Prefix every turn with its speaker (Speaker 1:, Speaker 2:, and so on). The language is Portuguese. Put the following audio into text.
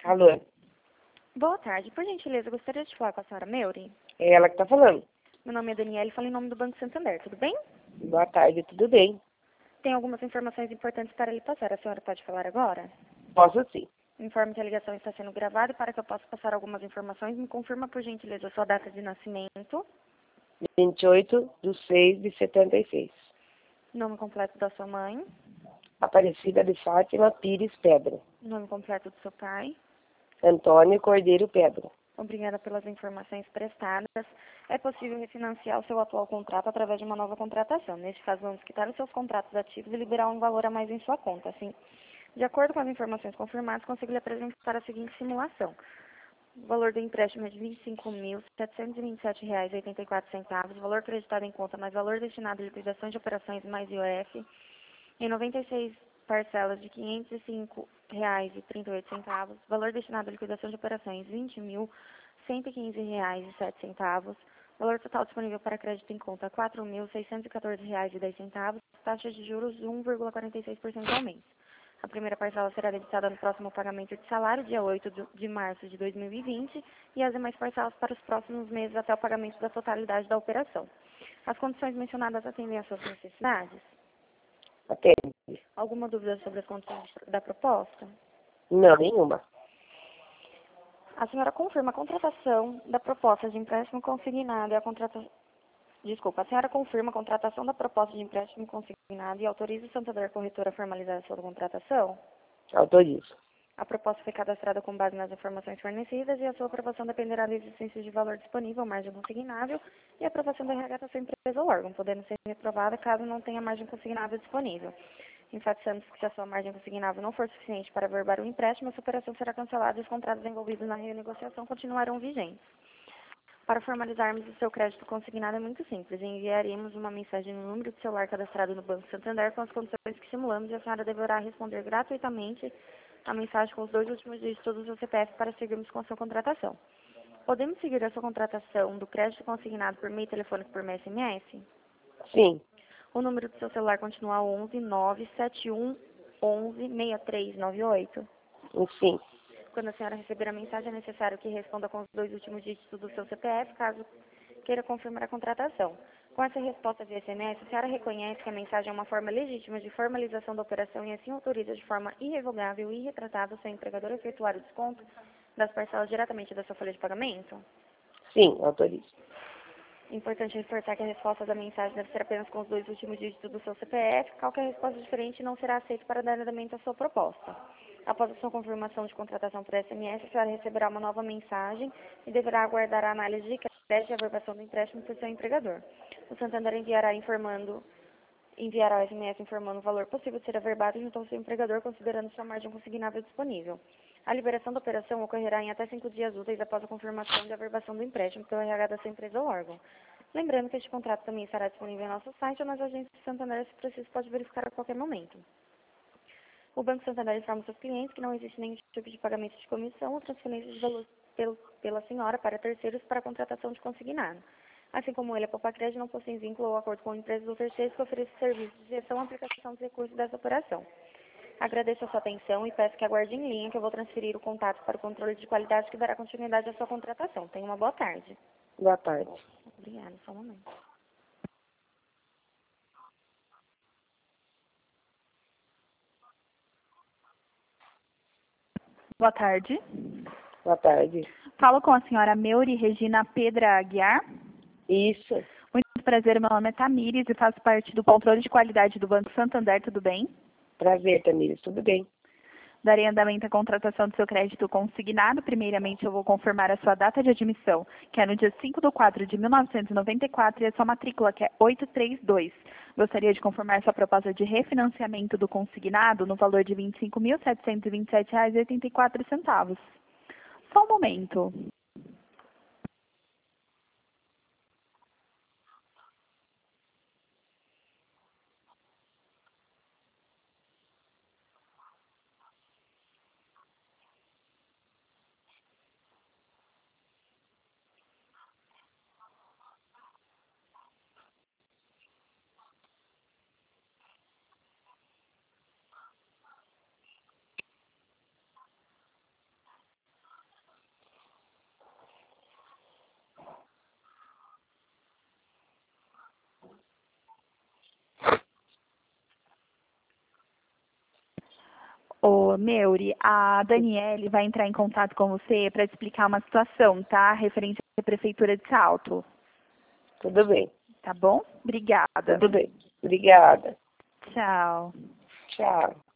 Speaker 1: Alô,
Speaker 2: Boa tarde. Por gentileza, eu gostaria de falar com a senhora Meuri.
Speaker 1: é ela que tá falando.
Speaker 2: Meu nome é Daniela e falo em nome do Banco Santander, tudo bem?
Speaker 1: Boa tarde, tudo bem?
Speaker 2: Tem algumas informações importantes para lhe passar. A senhora pode falar agora?
Speaker 1: Posso sim.
Speaker 2: Informe que a ligação está sendo gravada e para que eu possa passar algumas informações, me confirma, por gentileza, a sua data de nascimento,
Speaker 1: 28/6/76.
Speaker 2: nome completo da sua mãe,
Speaker 1: Aparecida de Fátima Pires Pedra.
Speaker 2: nome completo do seu pai.
Speaker 1: Antônio Cordeiro Pedra.
Speaker 2: Obrigada pelas informações prestadas. É possível refinanciar o seu atual contrato através de uma nova contratação. Neste caso, vamos quitar os seus contratos ativos e liberar um valor a mais em sua conta. Assim, de acordo com as informações confirmadas, consigo lhe apresentar a seguinte simulação. O valor do empréstimo é de R$ 25.727,84. Valor acreditado em conta mais valor destinado à liquidação de operações mais IOF em 96 parcelas de R$ 505,38. Valor destinado à liquidação de operações R$ 20.115,07. Valor total disponível para crédito em conta R$ 4.614,10. Taxa de juros 1,46% ao mês. A primeira parcela será debitada no próximo pagamento de salário, dia 8 de março de 2020, e as demais parcelas para os próximos meses até o pagamento da totalidade da operação. As condições mencionadas atendem às suas necessidades?
Speaker 1: Atende.
Speaker 2: Alguma dúvida sobre as condições da proposta?
Speaker 1: Não, nenhuma.
Speaker 2: A senhora confirma a contratação da proposta de empréstimo consignado e a senhora confirma a contratação da proposta de empréstimo consignado e autoriza o Santander Corretora a formalizar a sua contratação?
Speaker 1: Autorizo.
Speaker 2: A proposta foi cadastrada com base nas informações fornecidas e a sua aprovação dependerá da existência de valor disponível, margem consignável e a aprovação da RH da sua empresa ou órgão, podendo ser reprovada caso não tenha margem consignável disponível. Enfatizamos que se a sua margem consignável não for suficiente para averbar o empréstimo, essa operação será cancelada e os contratos envolvidos na renegociação continuarão vigentes. Para formalizarmos o seu crédito consignado é muito simples. Enviaremos uma mensagem no número de celular cadastrado no Banco Santander com as condições que simulamos e a senhora deverá responder gratuitamente a mensagem com os 2 últimos dígitos do seu CPF para seguirmos com a sua contratação. Podemos seguir a sua contratação do crédito consignado por meio telefônico por meio SMS?
Speaker 1: Sim.
Speaker 2: O número do seu celular continua 11 971 11 6398.
Speaker 1: Sim.
Speaker 2: Quando a senhora receber a mensagem, é necessário que responda com os 2 últimos dígitos do seu CPF, caso queira confirmar a contratação. Com essa resposta via SMS, a senhora reconhece que a mensagem é uma forma legítima de formalização da operação e assim autoriza de forma irrevogável e irretratável o seu empregador a efetuar o desconto das parcelas diretamente da sua folha de pagamento?
Speaker 1: Sim, autorizo.
Speaker 2: Importante reforçar que a resposta da mensagem deve ser apenas com os 2 últimos dígitos do seu CPF. Qualquer resposta diferente não será aceita para dar andamento à sua proposta. Após a sua confirmação de contratação por SMS, a senhora receberá uma nova mensagem e deverá aguardar a análise de crédito e averbação do empréstimo por seu empregador. O Santander enviará o SMS informando o valor possível de ser averbado junto ao seu empregador, considerando sua margem consignável disponível. A liberação da operação ocorrerá em até 5 dias úteis após a confirmação de averbação do empréstimo pelo RH da sua empresa ou órgão. Lembrando que este contrato também estará disponível em nosso site ou nas agências de Santander, se preciso pode verificar a qualquer momento. O Banco Santander informa seus clientes que não existe nenhum tipo de pagamento de comissão ou transferência de valor pela senhora para terceiros para a contratação de consignado. Assim como ele, a Popacred não possui vínculo ou acordo com empresas ou terceiros que ofereçam serviços de gestão ou aplicação dos recursos dessa operação. Agradeço a sua atenção e peço que aguarde em linha que eu vou transferir o contato para o controle de qualidade que dará continuidade à sua contratação. Tenha uma boa tarde.
Speaker 1: Boa tarde.
Speaker 2: Obrigada, só um momento. Boa tarde.
Speaker 1: Boa tarde.
Speaker 2: Falo com a senhora Meuri Regina Pedra Aguiar.
Speaker 1: Isso.
Speaker 2: Muito prazer, meu nome é Tamires e faço parte do controle de qualidade do Banco Santander, tudo bem?
Speaker 1: Prazer, Tamires. Tudo bem?
Speaker 2: Darei andamento à contratação do seu crédito consignado. Primeiramente, eu vou confirmar a sua data de admissão, que é no dia 5/4/1994, e a sua matrícula, que é 832. Gostaria de confirmar sua proposta de refinanciamento do consignado no valor de R$ 25.727,84. Só um momento.
Speaker 3: Ô, Meuri, a Daniele vai entrar em contato com você para te explicar uma situação, tá? Referente à Prefeitura de Salto.
Speaker 1: Tudo bem.
Speaker 3: Tá bom? Obrigada.
Speaker 1: Tudo bem. Obrigada.
Speaker 3: Tchau.
Speaker 1: Tchau.